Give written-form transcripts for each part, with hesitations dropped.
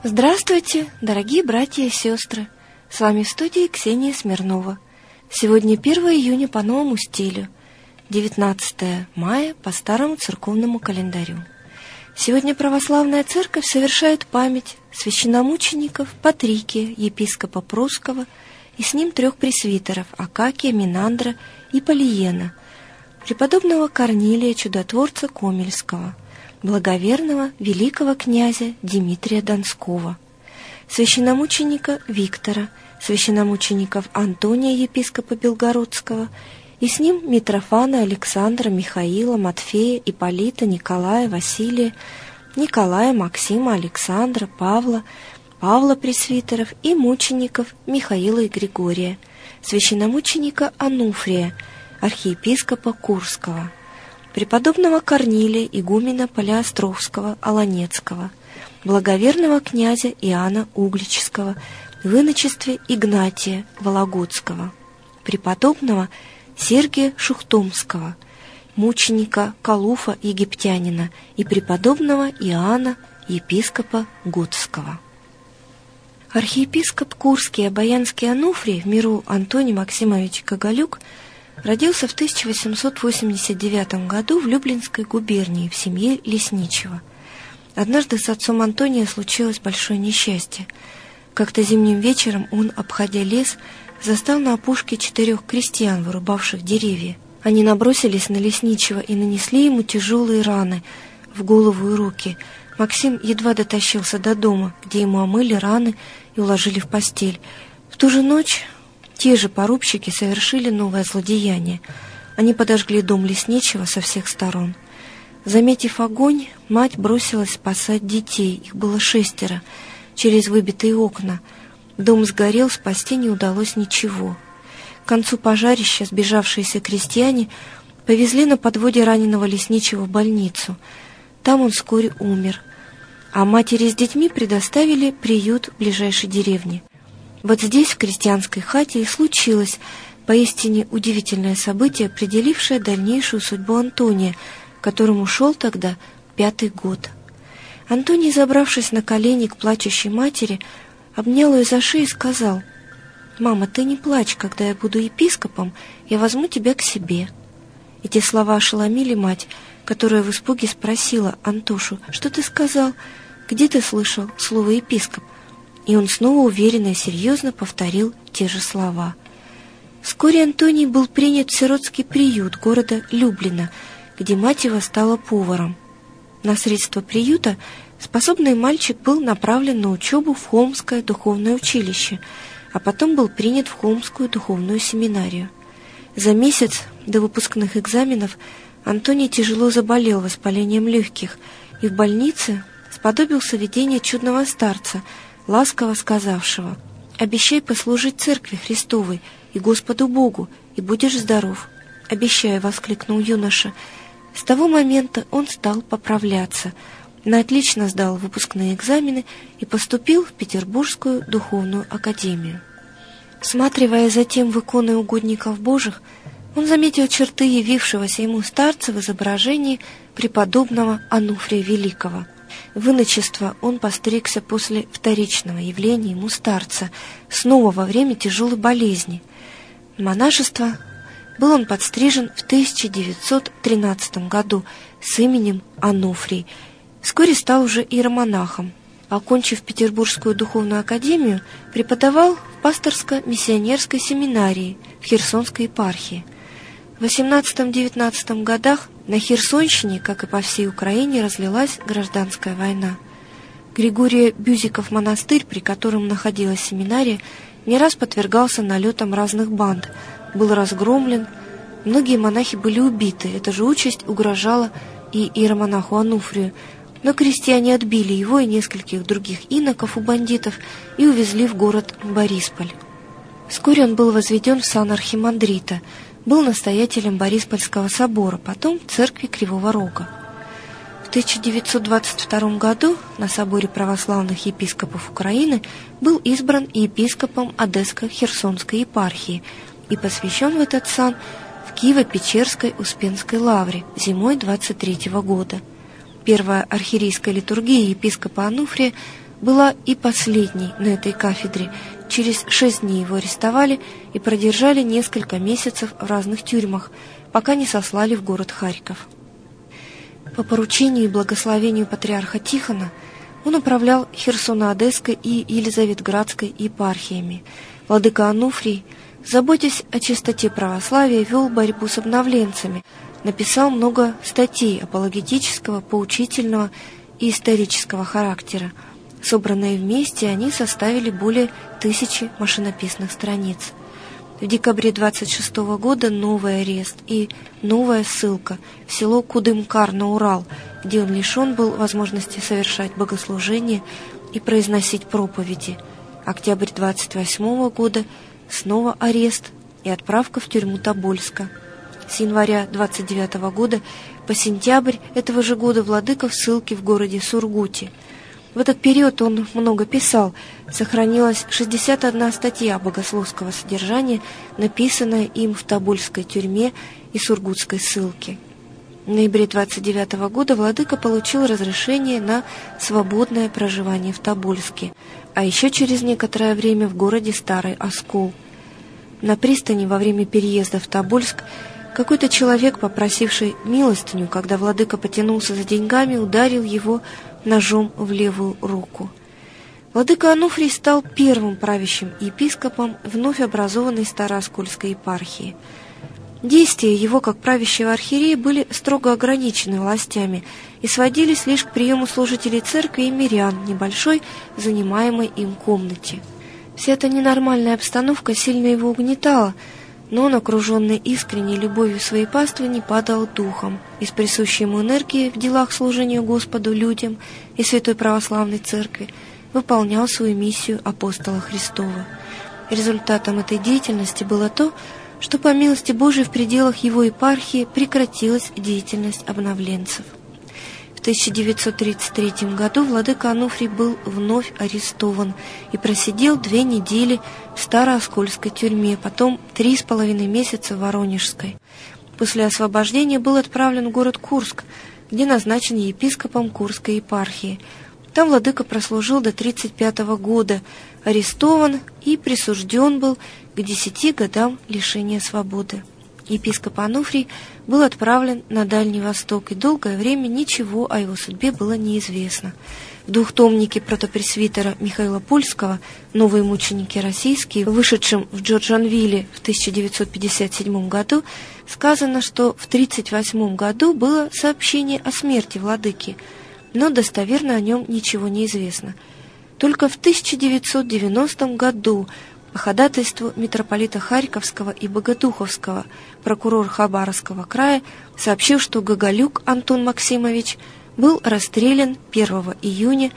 Здравствуйте, дорогие братья и сестры! С вами в студии Ксения Смирнова. Сегодня 1 июня по новому стилю, 19 мая по старому церковному календарю. Сегодня православная церковь совершает память священномучеников Патрикия, епископа Прусского, и с ним 3 пресвитеров Акакия, Минандра и Полиена, преподобного Корнилия Чудотворца Комельского, благоверного великого князя Дмитрия Донского, священномученика Виктора, священномучеников Антония, епископа Белгородского, и с ним Митрофана Александра, Михаила, Матфея, Ипполита, Николая, Василия, Николая, Максима, Александра, Павла пресвитеров и мучеников Михаила и Григория, священномученика Ануфрия, архиепископа Курского, преподобного Корнилия, игумена Полиостровского, Аланецкого, благоверного князя Иоанна Угличского, в иночестве Игнатия Вологодского, преподобного Сергия Шухтомского, мученика Калуфа Египтянина и преподобного Иоанна, епископа Готского. Архиепископ Курский и Обаянский Ануфрий, в миру Антоний Максимович Коголюк, родился в 1889 году в Люблинской губернии в семье лесничего. Однажды с отцом Антония случилось большое несчастье. Как-то зимним вечером он, обходя лес, застал на опушке 4 крестьян, вырубавших деревья. Они набросились на лесничего и нанесли ему тяжелые раны в голову и руки. Максим едва дотащился до дома, где ему омыли раны и уложили в постель. В ту же ночь те же порубщики совершили новое злодеяние. Они подожгли дом лесничего со всех сторон. Заметив огонь, мать бросилась спасать детей, их было 6, через выбитые окна. Дом сгорел, спасти не удалось ничего. К концу пожарища сбежавшиеся крестьяне повезли на подводе раненого лесничего в больницу. Там он вскоре умер, а матери с детьми предоставили приют в ближайшей деревне. Вот здесь, в крестьянской хате, и случилось поистине удивительное событие, определившее дальнейшую судьбу Антония, которому шел тогда 5-й год. Антоний, забравшись на колени к плачущей матери, обнял ее за шею и сказал: «Мама, ты не плачь, когда я буду епископом, я возьму тебя к себе». Эти слова ошеломили мать, которая в испуге спросила Антошу: «Что ты сказал? Где ты слышал слово епископ?» И он снова уверенно и серьезно повторил те же слова. Вскоре Антоний был принят в сиротский приют города Люблина, где мать его стала поваром. На средства приюта способный мальчик был направлен на учебу в Холмское духовное училище, а потом был принят в Холмскую духовную семинарию. За месяц до выпускных экзаменов Антоний тяжело заболел воспалением легких и в больнице сподобился видения чудного старца, ласково сказавшего: «Обещай послужить Церкви Христовой и Господу Богу, и будешь здоров». «Обещаю», — воскликнул юноша. С того момента он стал поправляться, но отлично сдал выпускные экзамены и поступил в Петербургскую духовную академию. Всматривая затем в иконы угодников Божьих, он заметил черты явившегося ему старца в изображении преподобного Ануфрия Великого. В иночество он постригся после вторичного явления ему старца, снова во время тяжелой болезни. В монашество был он подстрижен в 1913 году с именем Ануфрий. Вскоре стал уже иеромонахом. Окончив Петербургскую духовную академию, преподавал в пасторско-миссионерской семинарии в Херсонской епархии. В 18-19 годах на Херсонщине, как и по всей Украине, разлилась гражданская война. Григорий Бюзиков монастырь, при котором находилась семинария, не раз подвергался налетам разных банд, был разгромлен, многие монахи были убиты. Эта же участь угрожала и иеромонаху Ануфрию, но крестьяне отбили его и нескольких других иноков у бандитов и увезли в город Борисполь. Вскоре он был возведен в сан архимандрита, был настоятелем Бориспольского собора, потом церкви Кривого Рога. В 1922 году на соборе православных епископов Украины был избран епископом Одесско-Херсонской епархии и посвящен в этот сан в Киево-Печерской Успенской лавре зимой 23 года. Первая архиерейская литургия епископа Ануфрия была и последней на этой кафедре. Через 6 дней его арестовали и продержали несколько месяцев в разных тюрьмах, пока не сослали в город Харьков. По поручению и благословению патриарха Тихона он управлял Херсоно-Одесской и Елизаветградской епархиями. Владыка Ануфрий, заботясь о чистоте православия, вел борьбу с обновленцами, написал много статей апологетического, поучительного и исторического характера. Собранные вместе, они составили более 1000 машинописных страниц. В декабре 26 года новый арест и новая ссылка в село Кудымкар на Урал, где он лишен был возможности совершать богослужение и произносить проповеди. Октябрь 28 года снова арест и отправка в тюрьму Тобольска. С января 29 года по сентябрь этого же года владыка в ссылке в городе Сургуте. В этот период он много писал. Сохранилась 61 статья богословского содержания, написанная им в Тобольской тюрьме и Сургутской ссылке. В ноябре 29 года владыка получил разрешение на свободное проживание в Тобольске, а еще через некоторое время в городе Старый Оскол. На пристани во время переезда в Тобольск какой-то человек, попросивший милостыню, когда владыка потянулся за деньгами, ударил его ножом в левую руку. Владыка Ануфрий стал первым правящим епископом вновь образованной Старооскольской епархии. Действия его как правящего архиерея были строго ограничены властями и сводились лишь к приему служителей церкви и мирян в небольшой, занимаемой им комнате. Вся эта ненормальная обстановка сильно его угнетала, но он, окруженный искренней любовью своей паствы, не падал духом. Из присущей ему энергии в делах служения Господу, людям и Святой Православной Церкви выполнял свою миссию апостола Христова. Результатом этой деятельности было то, что по милости Божией в пределах его епархии прекратилась деятельность обновленцев. В 1933 году владыка Ануфрий был вновь арестован и просидел 2 недели в Старооскольской тюрьме, потом 3,5 месяца в Воронежской. После освобождения был отправлен в город Курск, где назначен епископом Курской епархии. Там владыка прослужил до 1935 года, арестован и присужден был к 10 годам лишения свободы. Епископ Ануфрий был отправлен на Дальний Восток, и долгое время ничего о его судьбе было неизвестно. В двухтомнике протопресвитера Михаила Польского «Новые мученики российские», вышедшем в Джорджанвилле в 1957 году, сказано, что в 1938 году было сообщение о смерти владыки, но достоверно о нем ничего не известно. Только в 1990 году по ходатайству митрополита Харьковского и Богодуховского прокурор Хабаровского края сообщил, что Гоголюк Антон Максимович был расстрелян 1 июня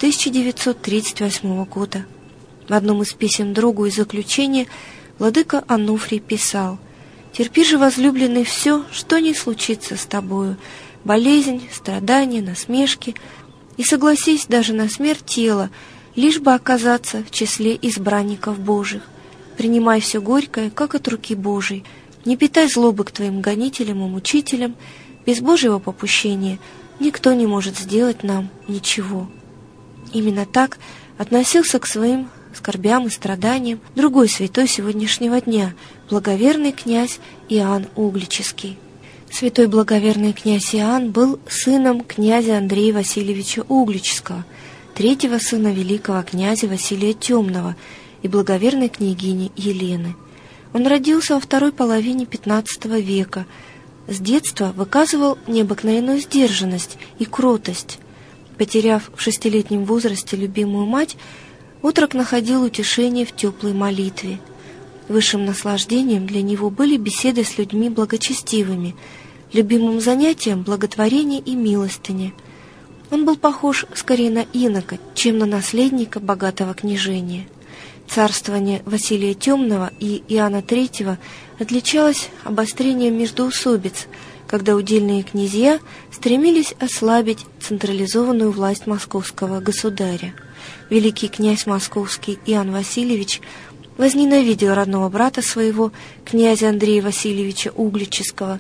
1938 года. В одном из писем другу из заключения владыка Ануфрий писал: «Терпи же, возлюбленный, все, что не случится с тобою, болезнь, страдания, насмешки, и согласись даже на смерть тела, лишь бы оказаться в числе избранников Божьих. Принимай все горькое, как от руки Божией. Не питай злобы к твоим гонителям и мучителям. Без Божьего попущения никто не может сделать нам ничего». Именно так относился к своим скорбям и страданиям другой святой сегодняшнего дня, благоверный князь Иоанн Угличский. Святой благоверный князь Иоанн был сыном князя Андрея Васильевича Угличского, третьего сына великого князя Василия Темного и благоверной княгини Елены. Он родился во второй половине XV века. С детства выказывал необыкновенную сдержанность и кротость. Потеряв в 6-летнем возрасте любимую мать, отрок находил утешение в теплой молитве. Высшим наслаждением для него были беседы с людьми благочестивыми, любимым занятием благотворение и милостыня. Он был похож скорее на инока, чем на наследника богатого княжения. Царствование Василия Темного и Иоанна III отличалось обострением междоусобиц, когда удельные князья стремились ослабить централизованную власть московского государя. Великий князь московский Иоанн Васильевич возненавидел родного брата своего, князя Андрея Васильевича Угличского,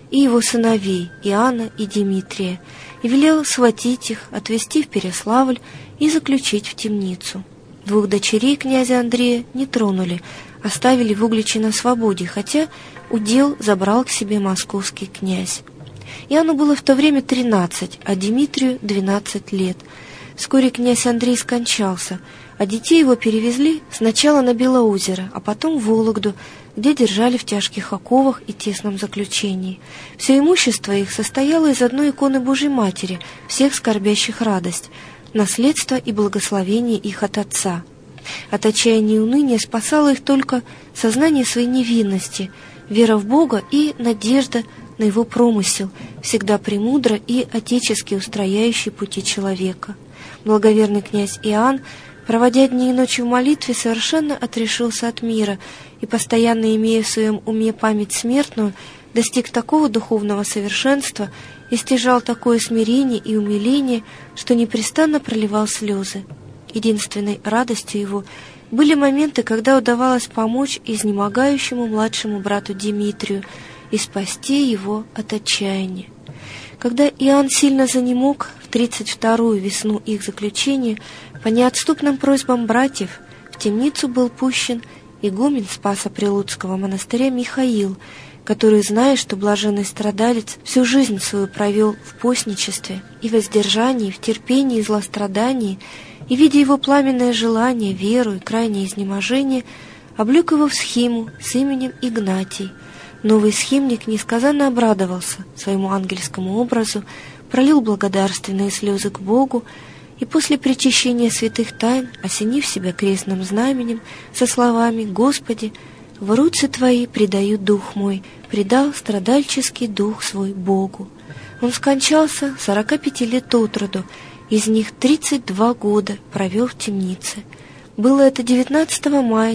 и его сыновей Иоанна и Димитрия, и велел схватить их, отвезти в Переславль и заключить в темницу. 2 дочерей князя Андрея не тронули, оставили в Угличе на свободе, хотя удел забрал к себе московский князь. Иоанну было в то время 13, а Димитрию 12 лет. Вскоре князь Андрей скончался, а детей его перевезли сначала на Белоозеро, а потом в Вологду, где держали в тяжких оковах и тесном заключении. Все имущество их состояло из одной иконы Божьей Матери, всех скорбящих радость, наследство и благословение их от Отца. От отчаяния и уныния спасало их только сознание своей невинности, вера в Бога и надежда на Его промысел, всегда премудро и отечески устрояющий пути человека. Благоверный князь Иоанн, проводя дни и ночи в молитве, совершенно отрешился от мира и, постоянно имея в своем уме память смертную, достиг такого духовного совершенства и стяжал такое смирение и умиление, что непрестанно проливал слезы. Единственной радостью его были моменты, когда удавалось помочь изнемогающему младшему брату Димитрию и спасти его от отчаяния. Когда Иоанн сильно занемог в 32-ю весну их заключения, по неотступным просьбам братьев в темницу был пущен игумен Спасо-Прилуцкого монастыря Михаил, который, зная, что блаженный страдалец всю жизнь свою провел в постничестве и воздержании, в терпении и злострадании, и, видя его пламенное желание, веру и крайнее изнеможение, облек его в схиму с именем Игнатий. Новый схимник несказанно обрадовался своему ангельскому образу, пролил благодарственные слезы к Богу и после причащения святых тайн, осенив себя крестным знаменем, со словами «Господи, в руцы Твои предаю дух мой, предал страдальческий дух свой Богу». Он скончался 45 лет от роду, из них 32 года провел в темнице. Было это 19 мая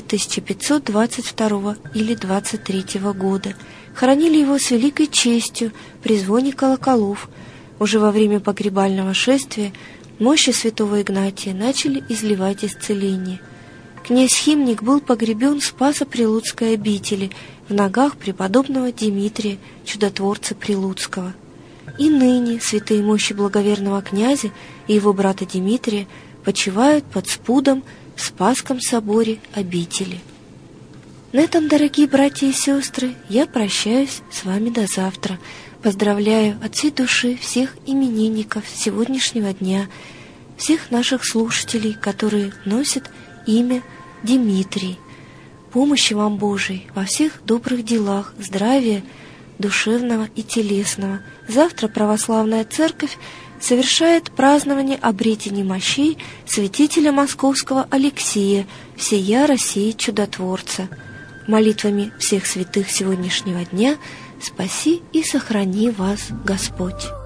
1522 или 23 года. Хоронили его с великой честью при звоне колоколов. Уже во время погребального шествия мощи святого Игнатия начали изливать исцеление. Князь-химник был погребен в Спасо-Прилуцкой обители в ногах преподобного Димитрия, чудотворца Прилуцкого. И ныне святые мощи благоверного князя и его брата Димитрия почивают под спудом в Спасском соборе обители. На этом, дорогие братья и сестры, я прощаюсь с вами до завтра. Поздравляю от всей души всех именинников сегодняшнего дня, всех наших слушателей, которые носят имя Димитрий. Помощи вам Божией во всех добрых делах, здравия душевного и телесного. Завтра православная церковь совершает празднование обретения мощей святителя московского Алексия, всея России чудотворца. Молитвами всех святых сегодняшнего дня спаси и сохрани вас Господь.